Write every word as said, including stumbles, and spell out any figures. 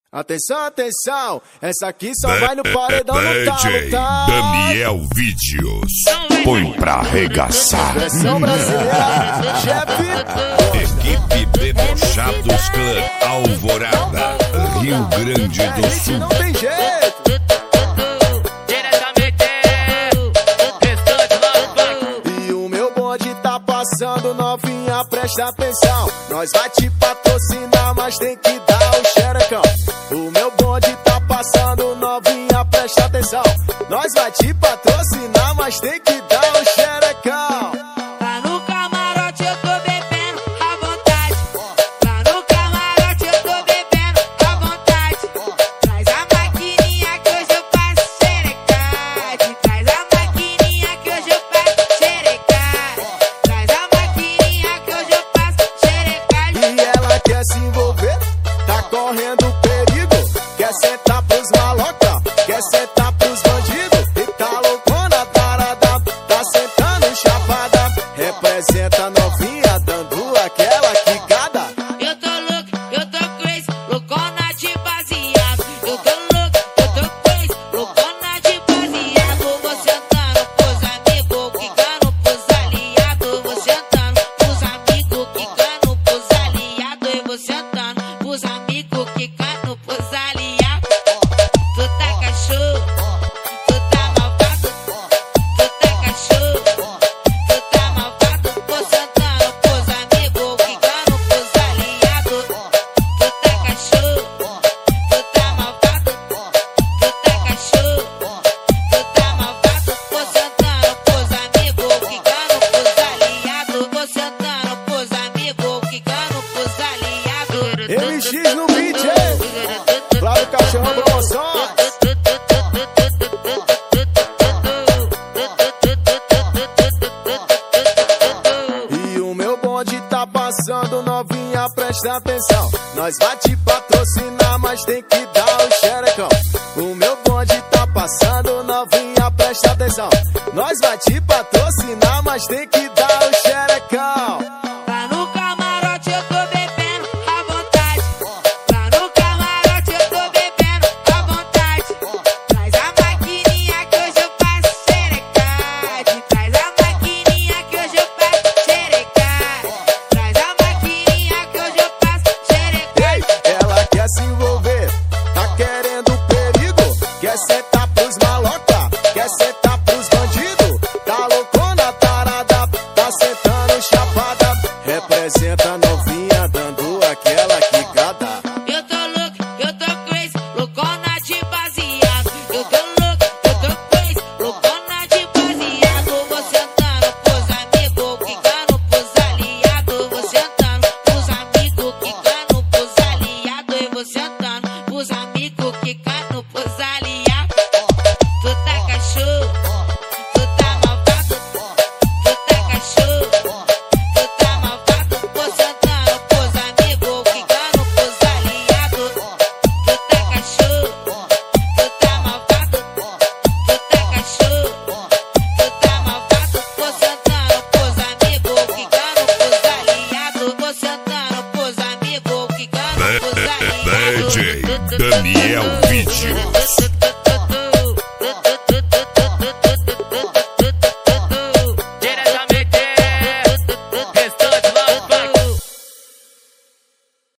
Atenção, atenção, essa aqui só vai no paredão no D J tá? Daniel Vídeos. Põe pra arregaçar. Versão brasileira, chefe. Equipe Debochados Clã Alvorada, Rio Grande do Sul. Não tem jeito. E o meu bonde tá passando, novinha, presta atenção. Nós vai te patrocinar, mas tem que dar o xerecão. O meu bonde tá passando, novinha, presta atenção. Nós vai te patrocinar, mas tem que dar o xerecão. Lá no camarote eu tô bebendo à vontade. Lá no camarote eu tô bebendo à vontade. Traz a maquininha que hoje eu faço xerecade. Traz a maquininha que hoje eu faço xerecade. Traz a maquininha que hoje eu faço xerecade. E ela quer se envolver, tá correndo perigo. Quer sentar pros maloca, quer sentar pros bandidos. E tá loucona, tarada, tá sentando chapada. Representa a novinha, dando aquela quicada. Eu tô louco, eu tô crazy, loucona de baseado. Eu tô louco, eu tô crazy, loucona de baseado. Vou sentando pros amigos, quicando pros aliados. Vou sentando pros amigos, quicando pros aliados. Eu vou sentando pros amigos, quicando pros aliados. Tu tá cachorro, tu tá malvado. Tu tá cachorro, tu tá malvado. Vou sentando pros amigos, quicando pros aliados. Tu tá cachorro, tu tá malvado. Tu tá cachorro, tu tá malvado. Vou sentando pros amigos, quicando pros aliados. Vou sentando pros amigos, quicando pros aliados. M X no beat, hein? Lá no Cachorrão Promoções. E o meu bonde tá passando, novinha, presta atenção. Nós vai te patrocinar, mas tem que dar o xerecão. O meu bonde tá passando, novinha, presta atenção. Nós vai te patrocinar, mas tem que dar o xerecão. Lá no camarote eu tô bebendo à vontade. Lá no camarote eu tô bebendo à vontade. Traz a maquininha que hoje eu faço xerecade. Traz a maquininha que hoje eu faço xerecade. Traz a maquininha que hoje eu faço xerecade. Ela quer se envolver, tá querendo perigo. Quer sentar pros maloca, quer sentar pros bandidos. Tá loucona, tarada, tá sentando chapada. Representa a novinha, dando aquela quicada. Eu tô louco, eu tô crazy, loucona de baseado. Eu tô louco, eu tô crazy, loucona de baseado. Vou sentando pros amigos, quicando pros aliados. Vou sentando pros amigos, quicando pros aliados. Eu vou sentando pros amigos, quicando pros aliados. Tu tá cachorro, tu tá malvado. Tu tá cachorro, tu tá malvado. Vou sentando pros amigos, quicando pros aliados. Tu tá cachorro, tu tá malvado. Tu tá cachorro, tu tá malvado. Vou sentando pros amigos, quicando pros aliados. Vou sentando pros amigos, quicando pros aliados. D J Daniel Vídeos.